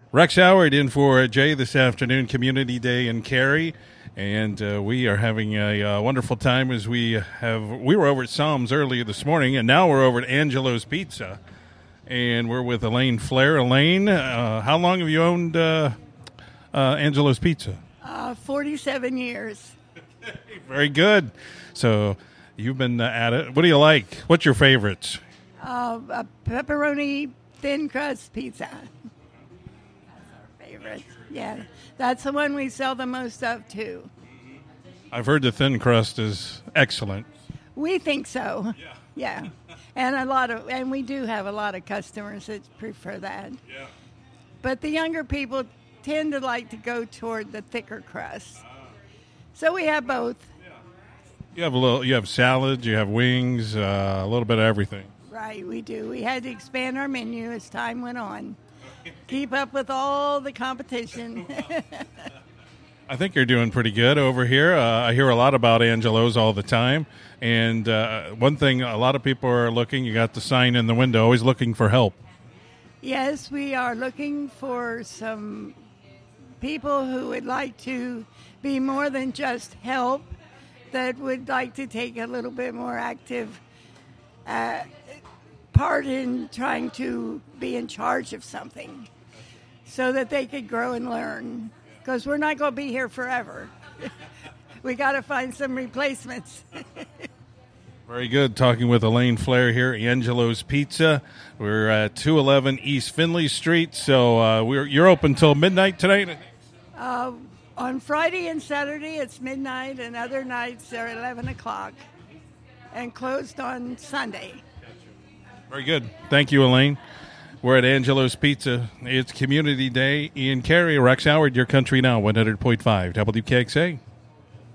Rex Howard in for Jay this afternoon, Community Day in Cary, and we are having a wonderful time as we were over at Psalms earlier this morning, and now we're over at Angelo's Pizza, and we're with Elaine Flair. Elaine, how long have you owned Angelo's Pizza? 47 years. Very good. So you've been at it. What do you like? What's your favorites? A pepperoni thin crust pizza. Favorite. Yeah, that's the one we sell the most of too. I've heard the thin crust is excellent. We think so. Yeah. And we do have a lot of customers that prefer that. Yeah. But the younger people tend to like to go toward the thicker crust. So we have both. You have salads, you have wings, a little bit of everything. Right, we do. We had to expand our menu as time went on. Keep up with all the competition. I think you're doing pretty good over here. I hear a lot about Angelo's all the time. And one thing, a lot of people are looking, you got the sign in the window, always looking for help. Yes, we are looking for some people who would like to be more than just help, that would like to take a little bit more active part in trying to be in charge of something so that they could grow and learn, because we're not going to be here forever. We got to find some replacements. Very good. Talking with Elaine Flair here, Angelo's Pizza. We're at 211 East Finley Street, so you're open till midnight tonight? On Friday and Saturday it's midnight, and other nights they're 11 o'clock, and closed on Sunday. Very good. Thank you, Elaine. We're at Angelo's Pizza. It's Community Day in Cary. Rex Howard, Your Country Now, 100.5 WKXA.